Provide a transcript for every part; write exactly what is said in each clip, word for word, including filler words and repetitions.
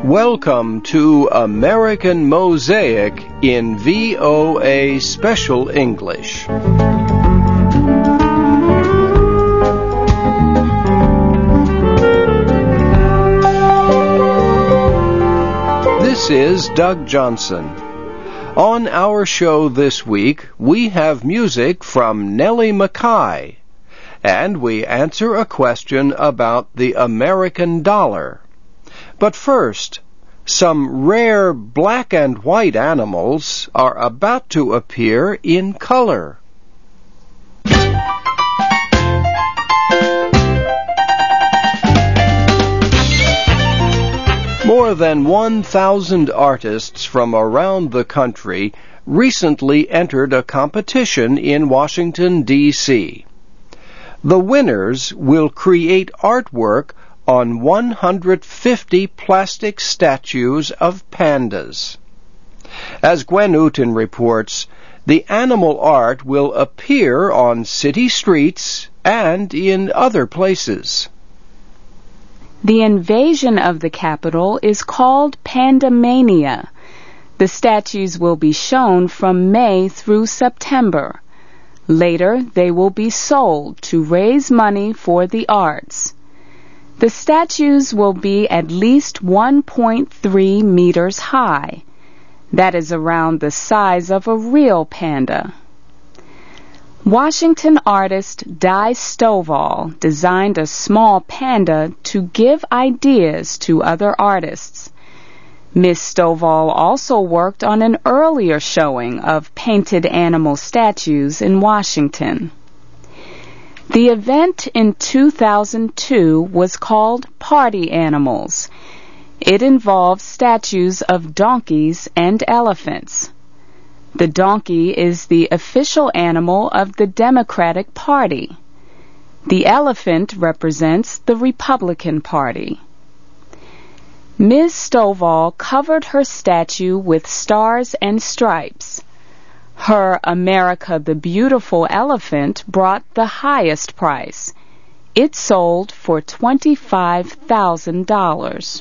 Welcome to American Mosaic in V O A Special English. This is Doug Johnson. On our show this week, we have music from Nellie McKay, and we answer a question about the American dollar. But first, some rare black and white animals are about to appear in color. More than one thousand artists from around the country recently entered a competition in Washington, D C The winners will create artwork on one hundred fifty plastic statues of pandas. As Gwen Uten reports, the animal art will appear on city streets and in other places. The invasion of the Capitol is called Pandamania. The statues will be shown from May through September. Later, they will be sold to raise money for the arts. The statues will be at least one point three meters high. That is around the size of a real panda. Washington artist Di Stovall designed a small panda to give ideas to other artists. Miss Stovall also worked on an earlier showing of painted animal statues in Washington. The event in two thousand two was called Party Animals. It involved statues of donkeys and elephants. The donkey is the official animal of the Democratic Party. The elephant represents the Republican Party. Miz Stovall covered her statue with stars and stripes. Her America the Beautiful elephant brought the highest price. It sold for twenty-five thousand dollars.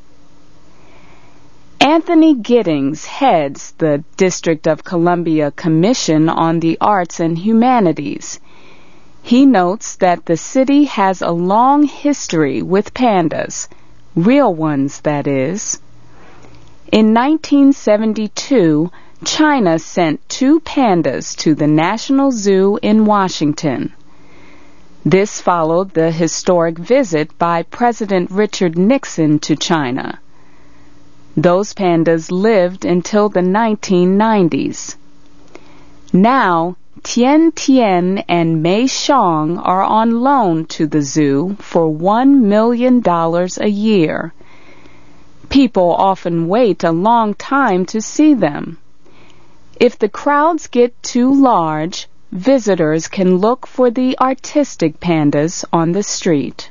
Anthony Giddings heads the District of Columbia Commission on the Arts and Humanities. He notes that the city has a long history with pandas, real ones, that is. In nineteen seventy-two, China sent two pandas to the National Zoo in Washington. This followed the historic visit by President Richard Nixon to China. Those pandas lived until the nineteen nineties. Now, Tian Tian and Mei Xiang are on loan to the zoo for one million dollars a year. People often wait a long time to see them. If the crowds get too large, visitors can look for the artistic pandas on the street.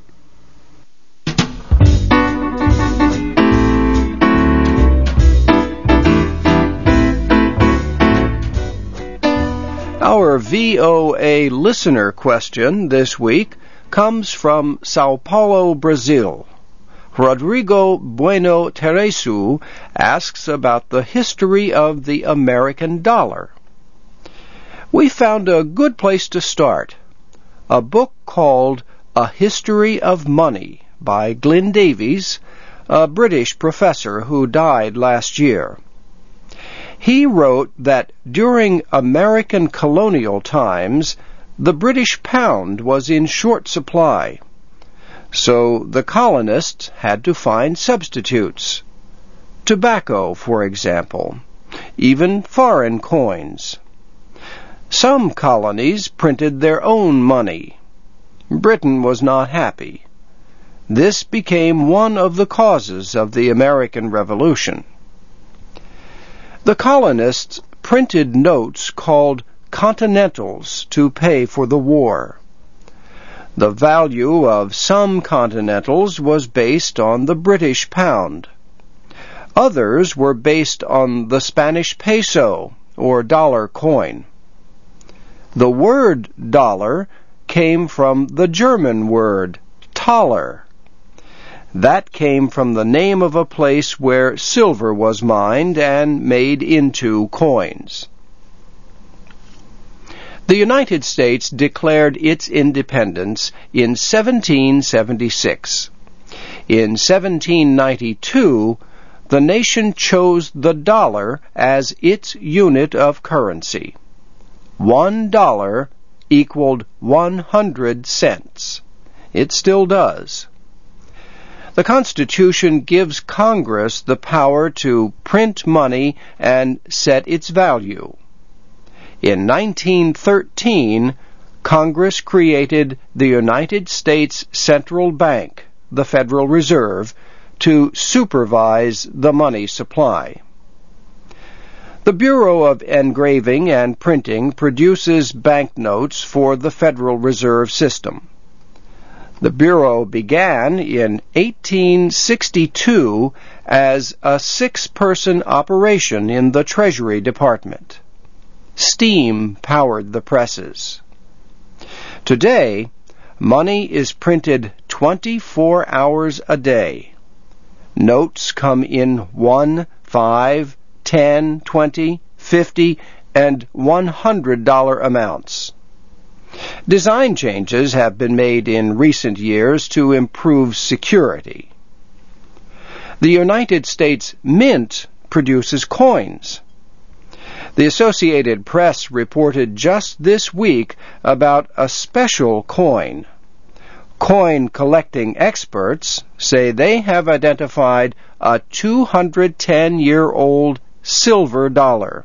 Our V O A listener question this week comes from Sao Paulo, Brazil. Rodrigo Bueno Teresu asks about the history of the American dollar. We found a good place to start, a book called A History of Money by Glyn Davies, a British professor who died last year. He wrote that during American colonial times, the British pound was in short supply. So the colonists had to find substitutes. Tobacco, for example, even foreign coins. Some colonies printed their own money. Britain was not happy. This became one of the causes of the American Revolution. The colonists printed notes called continentals to pay for the war. The value of some continentals was based on the British pound. Others were based on the Spanish peso, or dollar coin. The word dollar came from the German word Thaler. That came from the name of a place where silver was mined and made into coins. The United States declared its independence in seventeen seventy-six. In seventeen ninety-two, the nation chose the dollar as its unit of currency. One dollar equaled one hundred cents. It still does. The Constitution gives Congress the power to print money and set its value. In nineteen thirteen, Congress created the United States Central Bank, the Federal Reserve, to supervise the money supply. The Bureau of Engraving and Printing produces banknotes for the Federal Reserve System. The Bureau began in eighteen sixty-two as a six-person operation in the Treasury Department. Steam powered the presses. Today, money is printed twenty-four hours a day. Notes come in one, five, ten, twenty, fifty, and one hundred dollar amounts. Design changes have been made in recent years to improve security. The United States Mint produces coins. The Associated Press reported just this week about a special coin. Coin collecting experts say they have identified a two hundred ten year old silver dollar.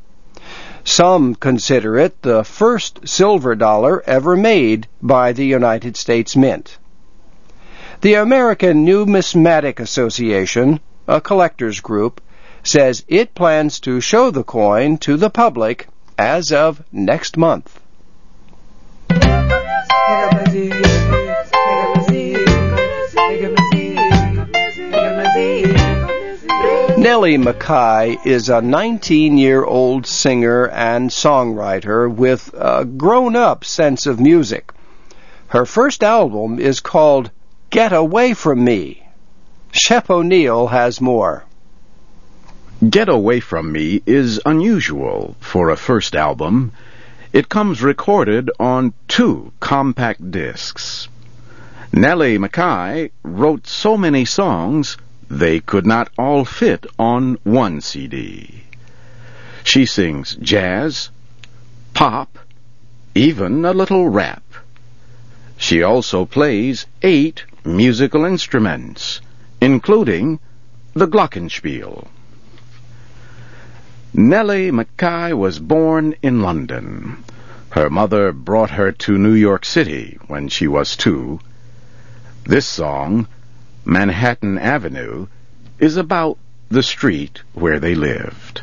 Some consider it the first silver dollar ever made by the United States Mint. The American Numismatic Association, a collectors group, says it plans to show the coin to the public as of next month. Nellie McKay is a nineteen-year-old singer and songwriter with a grown-up sense of music. Her first album is called Get Away From Me. Shep O'Neill has more. Get Away From Me is unusual for a first album. It comes recorded on two compact discs. Nellie McKay wrote so many songs they could not all fit on one C D. She sings jazz, pop, even a little rap. She also plays eight musical instruments, including the glockenspiel. Nellie McKay was born in London. Her mother brought her to New York City when she was two. This song, Manhattan Avenue, is about the street where they lived.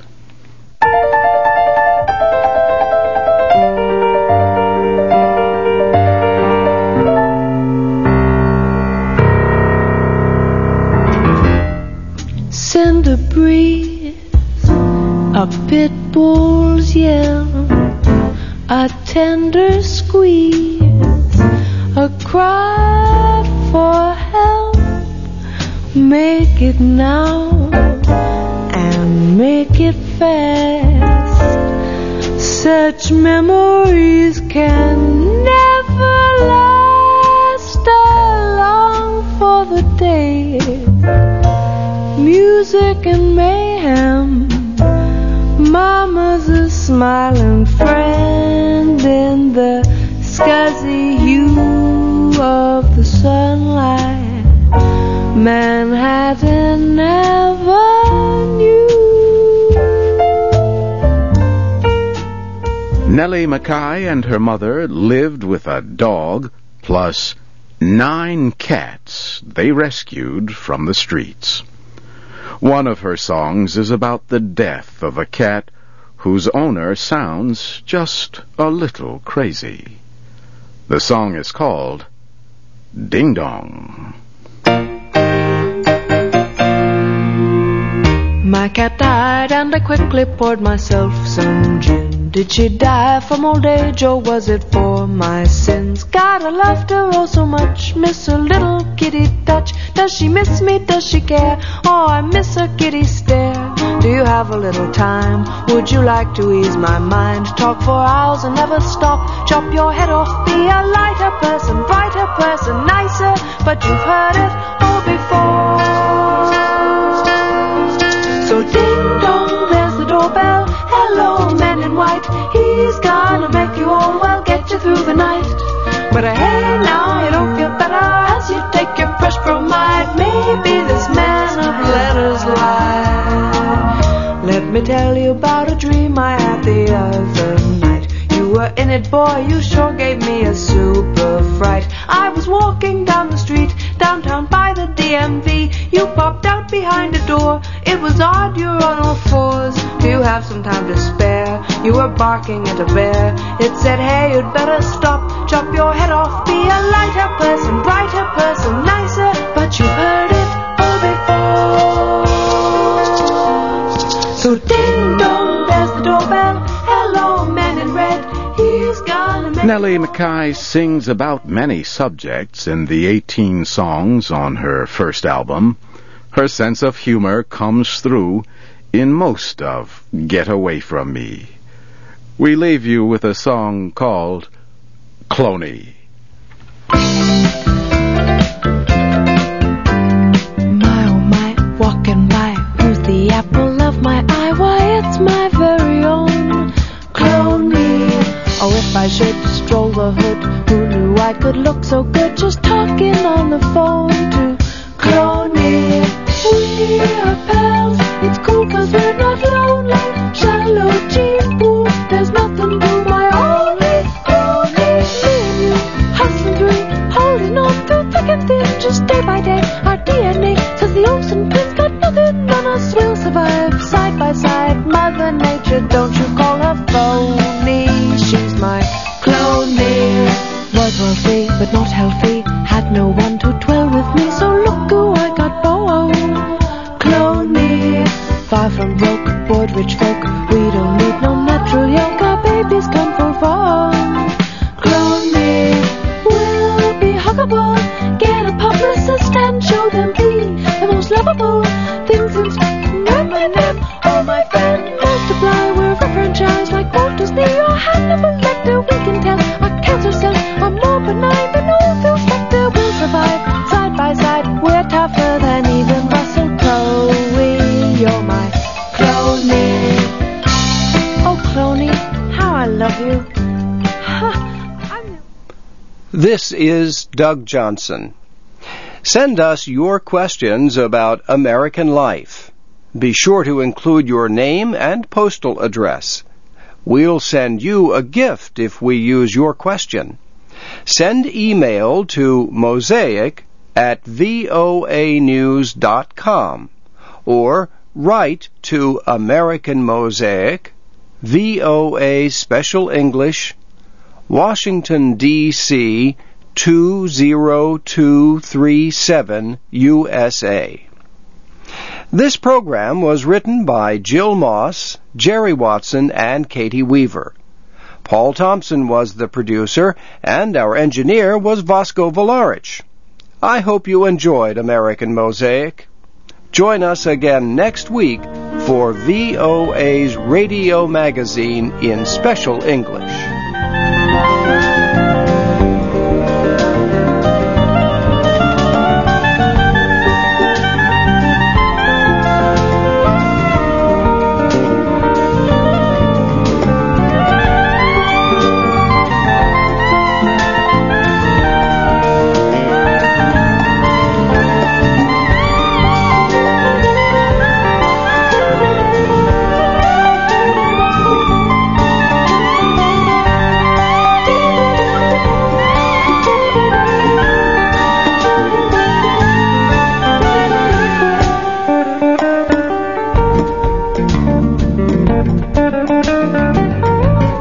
Send a breeze, a pit bull's yell, a tender squeeze, a cry for help. Make it now and make it fast. Such memories can never last. I long for the days, music and mayhem. Mama's a smiling friend in the scuzzy hue of the sunlight. Manhattan Avenue. Nellie McKay and her mother lived with a dog plus nine cats they rescued from the streets. One of her songs is about the death of a cat whose owner sounds just a little crazy. The song is called Ding Dong. My cat died and I quickly poured myself some gin. Did she die from old age, or was it for my sins? God, I loved her oh so much, miss her little kitty touch. Does she miss me, does she care? Oh, I miss her kitty stare. Do you have a little time? Would you like to ease my mind? Talk for hours and never stop. Chop your head off, be a lighter person, brighter person, nicer. But you've heard it all before. So ding dong, there's the doorbell. Hello, man in white. He's gonna make you all well, get you through the night. But uh, hey, now you don't feel better as you take your fresh bromide. Maybe this man of letters lied. Let me tell you about a dream I had the other night. You were in it, boy, you sure gave me a super fright. I was walking down the street, downtown by the D M V. You popped out behind a door. It was odd, you're on all fours. Do you have some time to spare? You were barking at a bear. It said, hey, you'd better stop. Chop your head off, be a lighter person, brighter person, nicer. But you've heard it all before. So ding dong, there's the doorbell. Hello, man in red. He's gonna make... Nellie McKay sings about many subjects in the eighteen songs on her first album. Her sense of humor comes through in most of Get Away From Me. We leave you with a song called Cloney. My oh my, walking by, who's the apple of my eye? Why, it's my very own Cloney. Oh, if I should stroll the hood, who knew I could look so good just talking on the phone to Cloney. We are pals, it's cool cause we're not lonely. Shallow cheap pool, there's nothing to my only Cloney. Me and you, hustling through, holding on through thick and thin, just day by day. Our D N A says the Olsen twins got nothing on us, we'll survive side by side. Mother Nature, don't you call her phony. She's my Cloney. Was wealthy but not healthy, had no one to dwell with me, so look who I got Bo. Cloney. Far from broke, bored rich folk, we don't need no natural yolk, our babies come from farm. Cloney. We'll be huggable, get a publicist and show them the most lovable things in spectrum. M and M, oh my friend, multiply, we're a franchise like Walt Disney or Hannibal Lecter. We can tell our cancer cells are more benign than all Phil Spector. We'll survive side by side, we're tougher than even Russell Crowe. You're my Cloney. Oh, Cloney, how I love you. This is Doug Johnson. Send us your questions about American life. Be sure to include your name and postal address. We'll send you a gift if we use your question. Send email to mosaic at voa news dot com or write to American Mosaic, V O A Special English, Washington, D C two zero two three seven, U S A. This program was written by Jill Moss, Jerry Watson, and Katie Weaver. Paul Thompson was the producer, and our engineer was Vasco Valarich. I hope you enjoyed American Mosaic. Join us again next week for V O A's Radio Magazine in Special English.